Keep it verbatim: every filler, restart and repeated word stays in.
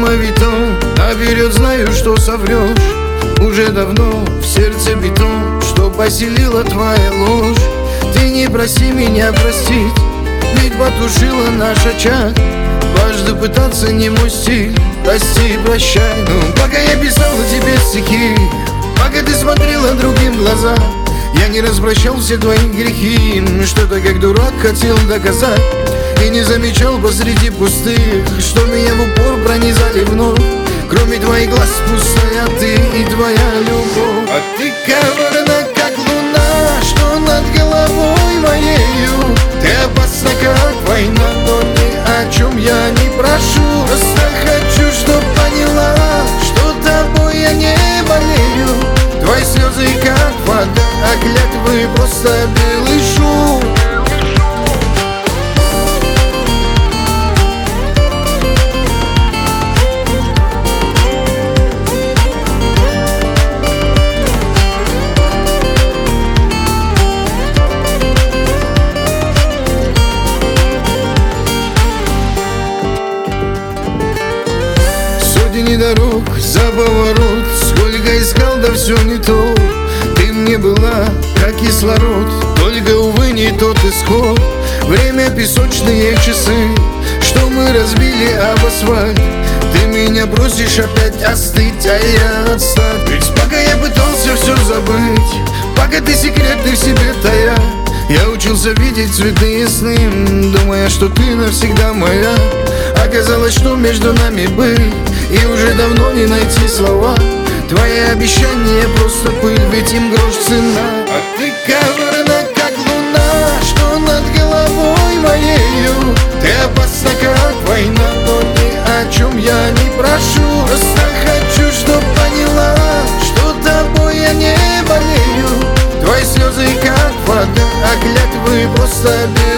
мавитон, наперед знаю, что соврешь. Уже давно в сердце бетон, что поселила твоя ложь. Ты не проси меня простить, ведь потушила наш очаг. Дважды пытаться не мой стиль, прости, прощай. Ну, пока я писала тебе стихи, пока ты смотрела другим глаза, я не распрощал все твои грехи. Что-то как дурак хотел доказать и не замечал посреди пустых, что меня в упор пронизали вновь. Кроме твоих глаз пустая ты и твоя любовь. А ты коварна, как луна, что над головой моею. Ты опасна, как война, но ни о чем я не прошу. Просто хочу, чтоб поняла, что тобой я не болею. Твои слезы как вода, а клятвы просто белый шум. Сотни дорог за поворот, сколько искал, да все не то. Ты мне была как кислород, только, увы, не тот исход. Время песочные часы, что мы разбили об асфальт. Ты меня просишь опять остыть, а я отстать. Ведь пока я пытался все забыть, пока ты секреты в себе тая, я учился видеть цветы и сны, думая, что ты навсегда моя. Оказалось, что между нами были, и уже давно не найти слова. Твои обещания просто пыль, ведь им грош цена. А ты коварна, как луна, что над головой моею. Ты опасна, как война, но ни о чем я не прошу. Просто хочу, чтоб поняла, что тобой я не болею. Твои слезы как вода, а клятвы просто белые.